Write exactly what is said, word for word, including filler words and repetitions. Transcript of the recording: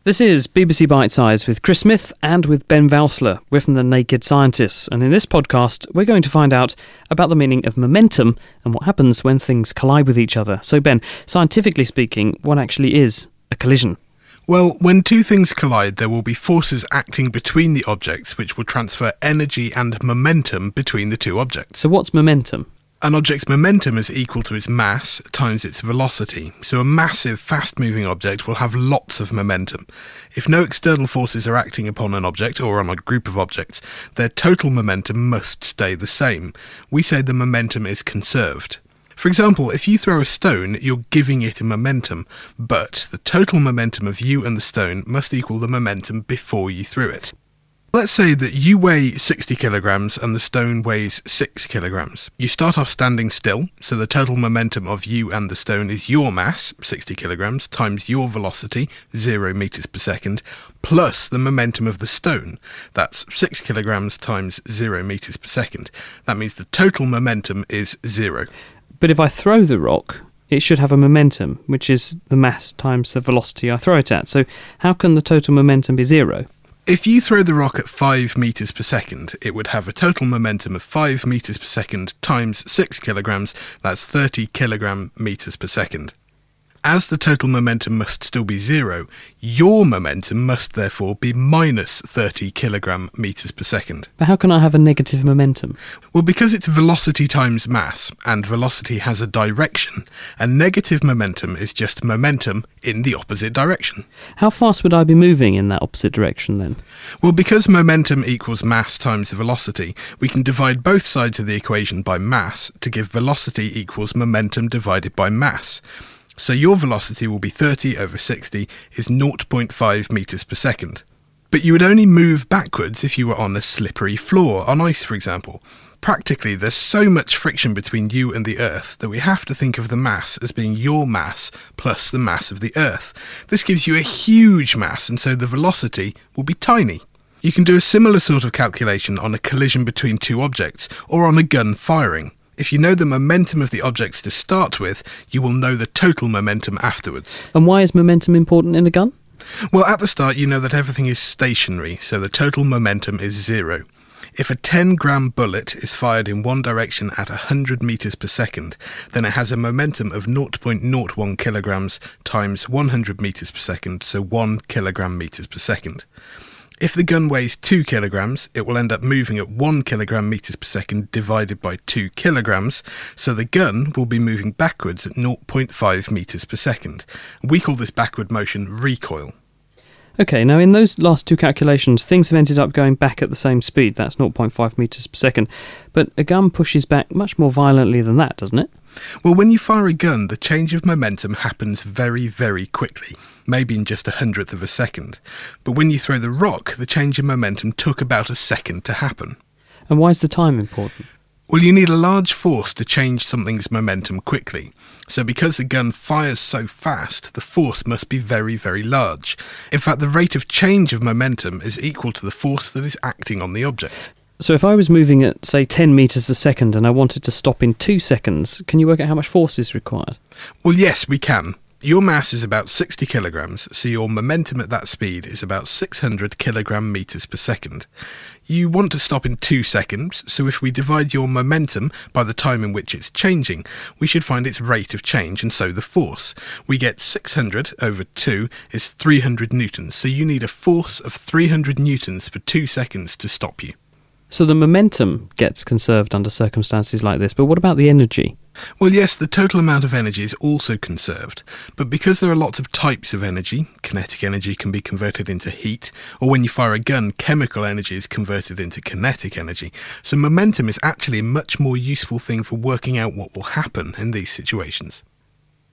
This is B B C Bite Size with Chris Smith and with Ben Valsler. We're from The Naked Scientists, and in this podcast we're going to find out about the meaning of momentum and what happens when things collide with each other. So Ben, scientifically speaking, what actually is a collision? Well, when two things collide, there will be forces acting between the objects which will transfer energy and momentum between the two objects. So what's momentum? An object's momentum is equal to its mass times its velocity. So a massive, fast-moving object will have lots of momentum. If no external forces are acting upon an object or on a group of objects, their total momentum must stay the same. We say the momentum is conserved. For example, if you throw a stone, you're giving it a momentum, but the total momentum of you and the stone must equal the momentum before you threw it. Let's say that you weigh sixty kilograms and the stone weighs six kilograms. You start off standing still, so the total momentum of you and the stone is your mass, sixty kilograms, times your velocity, zero meters per second, plus the momentum of the stone. That's six kilograms times zero meters per second. That means the total momentum is zero. But if I throw the rock, it should have a momentum, which is the mass times the velocity I throw it at. So how can the total momentum be zero? If you throw the rock at five meters per second, it would have a total momentum of five meters per second times six kilograms, that's thirty kilogram meters per second. As the total momentum must still be zero, your momentum must therefore be minus thirty kilogram meters per second. But how can I have a negative momentum? Well, because it's velocity times mass, and velocity has a direction, a negative momentum is just momentum in the opposite direction. How fast would I be moving in that opposite direction then? Well, because momentum equals mass times velocity, we can divide both sides of the equation by mass to give velocity equals momentum divided by mass. So your velocity will be thirty over sixty is zero point five meters per second. But you would only move backwards if you were on a slippery floor, on ice for example. Practically, there's so much friction between you and the Earth that we have to think of the mass as being your mass plus the mass of the Earth. This gives you a huge mass, and so the velocity will be tiny. You can do a similar sort of calculation on a collision between two objects, or on a gun firing. If you know the momentum of the objects to start with, you will know the total momentum afterwards. And why is momentum important in a gun? Well, at the start you know that everything is stationary, so the total momentum is zero. If a ten gram bullet is fired in one direction at one hundred meters per second, then it has a momentum of zero point zero one kilograms times one hundred meters per second, so one kilogram meters per second. If the gun weighs two kilograms, it will end up moving at one kilogram meters per second divided by two kilograms, so the gun will be moving backwards at zero point five meters per second. We call this backward motion recoil. Okay, now in those last two calculations, things have ended up going back at the same speed, that's zero point five meters per second, but a gun pushes back much more violently than that, doesn't it? Well, when you fire a gun, the change of momentum happens very, very quickly, maybe in just a hundredth of a second. But when you throw the rock, the change in momentum took about a second to happen. And why is the time important? Well, you need a large force to change something's momentum quickly. So because the gun fires so fast, the force must be very, very large. In fact, the rate of change of momentum is equal to the force that is acting on the object. So if I was moving at, say, ten metres a second and I wanted to stop in two seconds, can you work out how much force is required? Well, yes, we can. Your mass is about sixty kilograms, so your momentum at that speed is about six hundred kilogram meters per second. You want to stop in two seconds, so if we divide your momentum by the time in which it's changing, we should find its rate of change and so the force. We get six hundred over two is three hundred newtons, so you need a force of three hundred newtons for two seconds to stop you. So the momentum gets conserved under circumstances like this, but what about the energy? Well, yes, the total amount of energy is also conserved, but because there are lots of types of energy, kinetic energy can be converted into heat, or when you fire a gun, chemical energy is converted into kinetic energy, so momentum is actually a much more useful thing for working out what will happen in these situations.